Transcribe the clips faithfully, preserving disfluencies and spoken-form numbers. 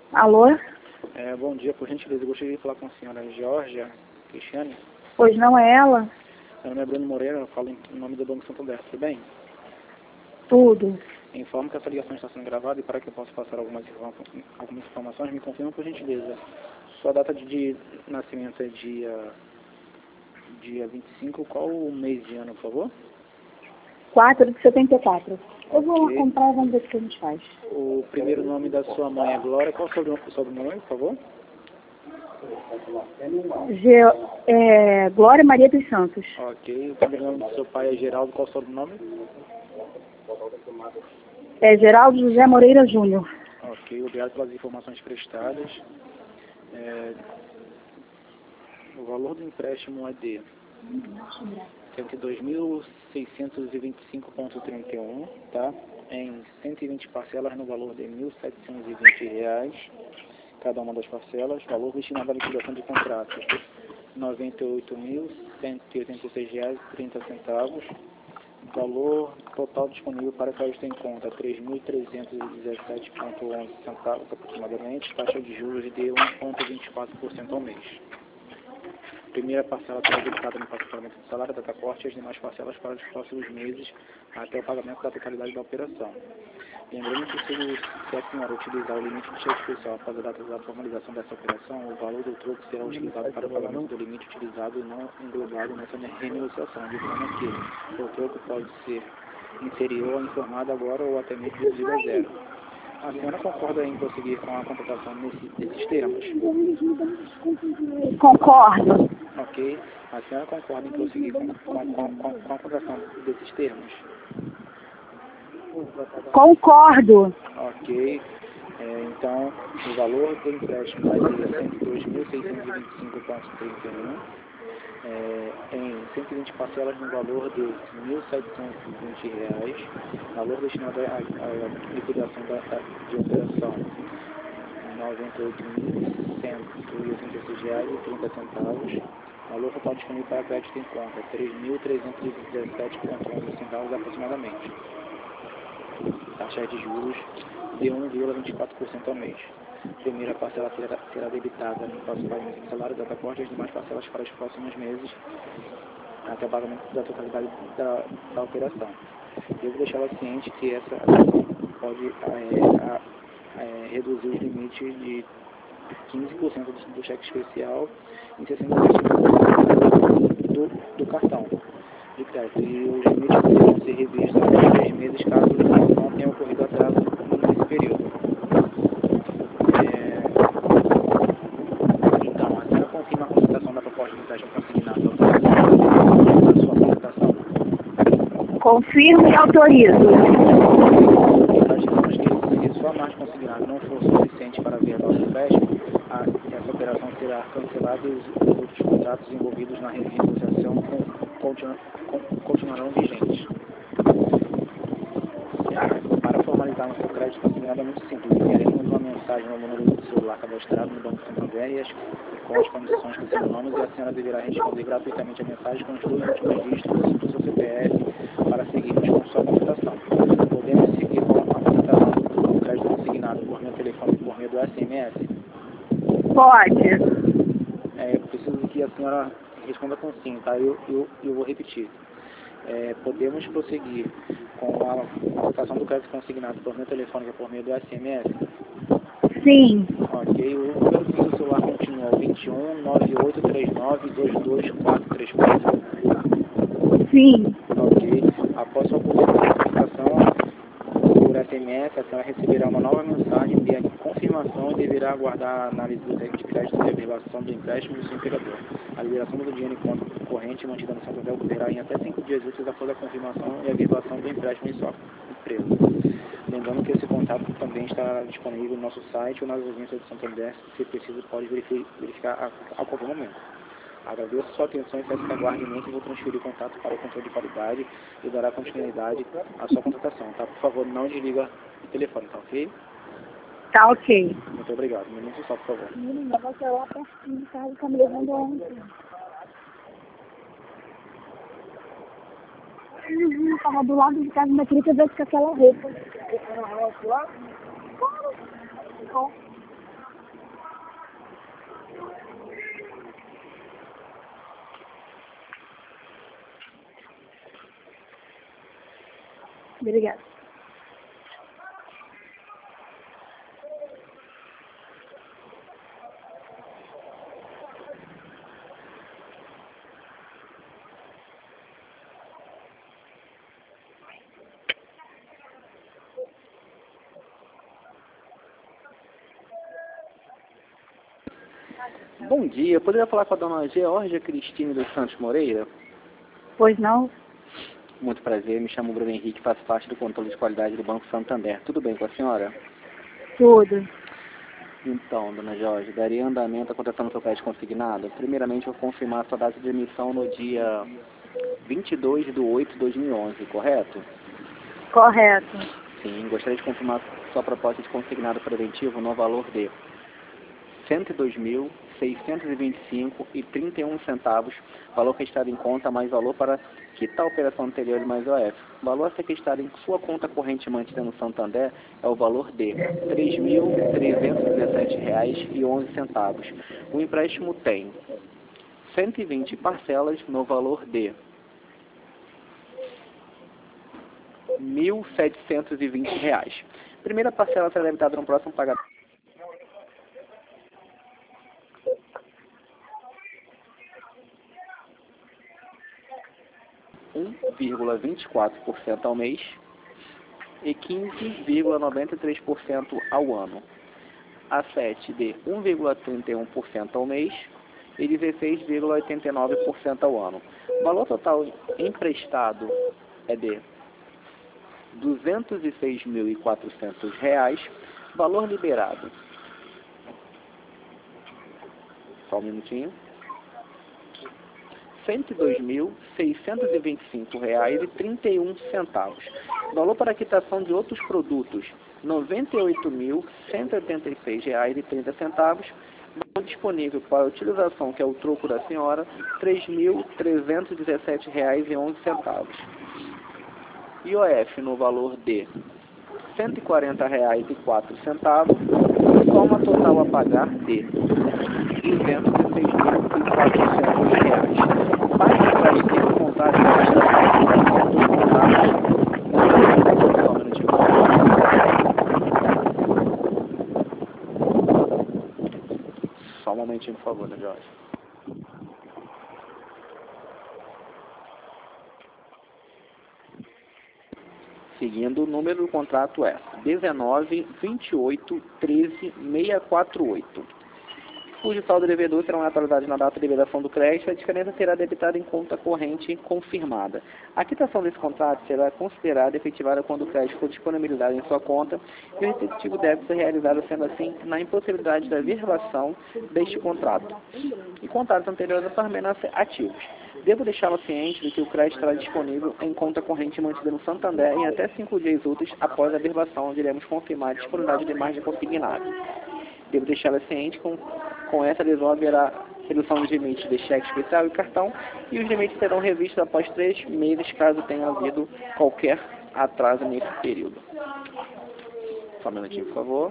Alô? É, bom dia, por gentileza, eu gostaria de falar com a senhora Georgia Cristiane. Pois não é ela? Meu nome é Bruno Moreira, eu falo em nome do Banco Santander, tudo bem? Tudo. Informo que essa ligação está sendo gravada e para que eu possa passar algumas, algumas informações, me confirma por gentileza. Sua data de, de nascimento é dia, dia vinte e cinco, qual o mês de ano, por favor? quatro de setenta e quatro. Eu vou Ok. lá comprar e vamos ver o que a gente faz. O primeiro nome da sua mãe é Glória, qual o sobrenome, sobrenome, por favor? Ge é, Glória Maria dos Santos. Ok. O primeiro nome do seu pai é Geraldo, qual o sobrenome? É Geraldo José Moreira Júnior. Ok, obrigado pelas informações prestadas. É, o valor do empréstimo é de cento e dois mil seiscentos e vinte e cinco vírgula trinta e um, tá? Em cento e vinte parcelas no valor de mil setecentos e vinte reais, cada uma das parcelas. Valor destinado à liquidação de contratos, noventa e oito mil cento e oitenta e seis reais e trinta centavos. Valor total disponível para crédito em conta, três mil trezentos e dezessete vírgula onze centavos aproximadamente, taxa de juros de um vírgula vinte e quatro por cento ao mês. Primeira parcela será debitada no pagamento do salário, data corte e as demais parcelas para os próximos meses até o pagamento da totalidade da operação. Lembrando que se, se a senhora utilizar o limite de cheque especial após a data da formalização dessa operação, o valor do troco será utilizado para o pagamento do limite utilizado e não englobado nessa renegociação, de forma que o troco pode ser inferior ao informado agora ou até mesmo reduzido a zero. A senhora concorda em prosseguir com a contratação nesse, nesses termos? Concordo. Ok? A senhora concorda em prosseguir com, com, com, com, com a contratação desses termos? Concordo. Ok. É, então, o valor do empréstimo vai ser cento e dois mil seiscentos e vinte e cinco vírgula trinta e um, é, em cento e vinte parcelas no valor de mil setecentos e vinte reais, valor destinado à, à liquidação da, da, de operação noventa e oito mil cento e oitenta e seis reais e trinta centavos, valor total disponível para crédito em conta, três mil trezentos e dezessete vírgula onze centavos aproximadamente. Taxa de juros de um vírgula vinte e quatro por cento ao mês. Primeira parcela será, será debitada no próximo pagamento do salário, data corte e as demais parcelas para os próximos meses até o pagamento da totalidade da, da operação. Devo deixá-la ciente que essa ação pode é, a, é, reduzir os limites de quinze por cento do, do cheque especial e sessenta por cento do, do cartão de crédito. E os limites poderão ser revistos após três meses caso não tenha ocorrido atraso nesse período. É, então, a senhora confirma a contratação da proposta de empréstimo consignado da sua contratação? Confirmo e autorizo. Imaginamos que se sua margem consignada não for suficiente para verbar o empréstimo, a, essa operação será cancelada e os, os outros contratos envolvidos na renegociação continu, continuarão vigentes. É, para formalizarmos o crédito consignado é muito simples. Enviaremos uma mensagem no número do celular cadastrado no Banco Santander e, as, e com as condições que assinamos, e a senhora deverá responder gratuitamente a mensagem com os dois últimos dígitos do seu C P F para seguirmos com sua contratação. Podemos seguir com a contratação do crédito consignado por meu telefone e por meio do S M S? Pode. É, eu preciso que a senhora responda com sim, tá? Eu, eu, eu vou repetir. É, podemos prosseguir com a contratação do crédito consignado por meu telefone e por meio do S M S? Sim. Ok, o número do seu celular continua vinte e um, nove oito três nove, dois dois quatro três quatro? Sim. Ok, após sua contratação por S M S, a senhora receberá uma nova mensagem de confirmação e deverá aguardar a análise do de crédito e a verbação do empréstimo do seu empregador. A liberação do dinheiro em conta corrente mantida no Santander ocorrerá em até cinco dias úteis após a confirmação e a verbação do empréstimo em sua empresa. Lembrando que esse contato também está disponível no nosso site ou nas agências do Santander, se preciso pode verificar a, a qualquer momento. Agradeço sua atenção e peço que aguarde em mente e vou transferir o contato para o controle de qualidade e dará continuidade à sua contratação, tá? Por favor, não desliga o telefone, tá ok? Tá ok. Muito obrigado. Um minuto só, por favor. Menina, você lá pertinho de casa, tá me levando ontem. Uhum, tava do lado de casa, mas queria que eu viesse com aquela roupa. Você foi na roça lá? Claro. Obrigada. Bom dia, poderia falar com a dona Georgia Cristine dos Santos Moreira? Pois não? Muito prazer, me chamo Bruno Henrique, faço parte do controle de qualidade do Banco Santander. Tudo bem com a senhora? Tudo. Então, dona Georgia, daria andamento à contratação do seu crédito consignado? Primeiramente, vou confirmar a sua data de emissão no dia vinte e dois de oito de dois mil e onze, correto? Correto. Sim, gostaria de confirmar sua proposta de consignado preventivo no valor de cento e dois mil, seiscentos e vinte e cinco reais e trinta e um centavos, valor que está em conta mais valor para quitar a operação anterior mais O F. O valor a ser quitado em sua conta corrente mantida no Santander é o valor de três mil trezentos e dezessete reais e onze centavos. O empréstimo tem cento e vinte parcelas no valor de mil setecentos e vinte reais. Primeira parcela será debitada no próximo pagamento. um vírgula vinte e quatro por cento ao mês e quinze vírgula noventa e três por cento ao ano. A sete de um vírgula trinta e um por cento ao mês e dezesseis vírgula oitenta e nove por cento ao ano. O valor total emprestado é de duzentos e seis mil e quatrocentos reais. Valor liberado. Só um minutinho. cento e dois mil, seiscentos e vinte e cinco reais e trinta e um centavos. Valor para quitação de outros produtos, noventa e oito mil, cento e oitenta e seis reais e trinta centavos. Valor disponível para utilização, que é o troco da senhora, três mil, trezentos e dezessete reais e onze centavos. I O F no valor de cento e quarenta reais e quatro centavos. Soma total a pagar de duzentos e seis mil e quatrocentos reais. Parte para emitir o contrato Só um momentinho, por favor, né, Jorge? Seguindo, o número do contrato é dezenove, vinte e oito, treze, seiscentos e quarenta e oito. Cujo saldo devedor será atualizado na data de liberação do crédito, a diferença será debitada em conta corrente confirmada. A quitação desse contrato será considerada efetivada quando o crédito for disponibilizado em sua conta e o respectivo débito ser realizado, sendo assim, na impossibilidade da verbação deste contrato. E contratos anteriores permanecem ativos. Devo deixá-lo ciente de que o crédito estará disponível em conta corrente mantida no Santander em até cinco dias úteis após a verbação, onde iremos confirmar a disponibilidade de margem consignada. Devo deixá-la ciente com, com essa adesão haverá redução dos limites de cheque especial e cartão, e os limites serão revistos após três meses, caso tenha havido qualquer atraso nesse período. Só um minutinho, por favor.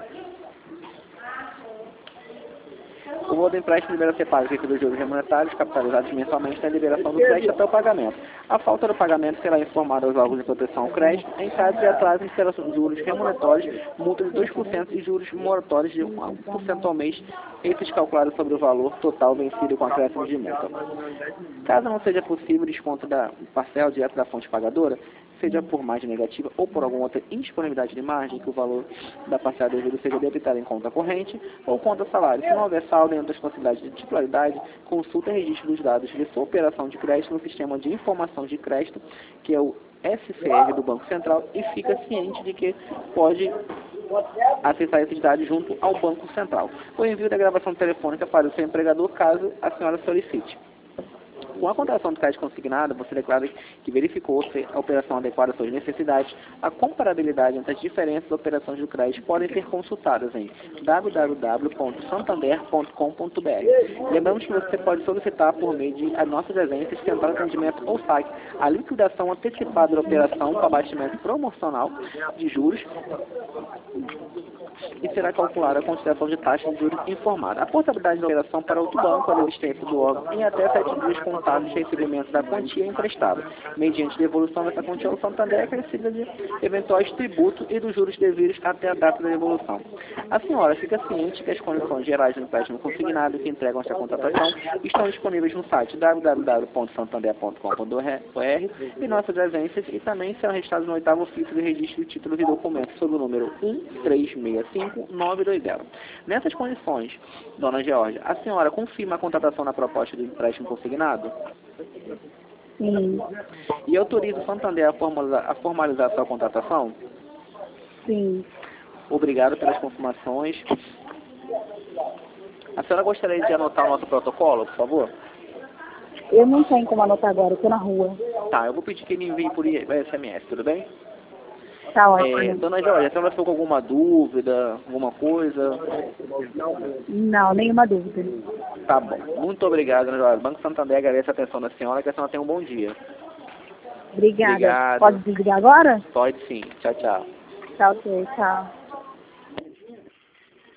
O valor do empréstimo deverá ser pago pelos juros remuneratórios capitalizados mensalmente na liberação do crédito até o pagamento. A falta do pagamento será informada aos órgãos de proteção ao crédito. Em caso de atraso, serão juros remuneratórios, multa de dois por cento e juros moratórios de um por cento ao mês, esses calculados sobre o valor total vencido com acréscimo de multa. Caso não seja possível o desconto da parcela direto da fonte pagadora, seja por margem negativa ou por alguma outra indisponibilidade de margem, que o valor da parcela devida seja debitado em conta corrente ou conta salário. Se não houver saldo dentro das possibilidades de titularidade, consulta e registro dos dados de sua operação de crédito no Sistema de Informação de Crédito, que é o S C R do Banco Central, e fica ciente de que pode acessar esses dados junto ao Banco Central. O envio da gravação telefônica para o seu empregador, caso a senhora solicite. Com a contratação do crédito consignado, você declara que verificou se a operação adequada às suas necessidades. A comparabilidade entre as diferentes operações do crédito podem ser consultadas em w w w ponto santander ponto com ponto b r. Lembramos que você pode solicitar por meio de as nossas agências, central de atendimento ou site, a liquidação antecipada da operação com abatimento promocional de juros e será calculada a consideração de taxa de juros informada. A portabilidade da operação para outro banco, a existência do órgão, em até sete dias contados de recebimento da quantia emprestada, mediante devolução dessa quantia ao Santander, acrescida de eventuais tributos e dos juros devidos até a data da devolução. A senhora fica ciente que as condições gerais do empréstimo consignado que entregam esta contratação estão disponíveis no site w w w ponto santander ponto com ponto br e nossas agências, e também serão registrados no oitavo ofício de registro de títulos e documentos sob o número um três seis cinco nove dois zero. Nessas condições, dona Georgia, a senhora confirma a contratação na proposta do empréstimo consignado? Sim. E autoriza o Santander a formalizar, a formalizar sua contratação? Sim. Obrigado pelas confirmações. A senhora gostaria de anotar o nosso protocolo, por favor? Eu não tenho como anotar agora, eu tô na rua. Tá, eu vou pedir que ele envie por S M S, tudo bem? Tá ótimo. É, dona Georgia, a senhora ficou com alguma dúvida, alguma coisa? Não, nenhuma dúvida. Tá bom. Muito obrigado, dona Georgia. Banco Santander agradece a atenção da senhora, que a senhora tenha um bom dia. Obrigada. Obrigado. Pode desligar agora? Pode sim. Tchau, tchau. Tá ok, tchau.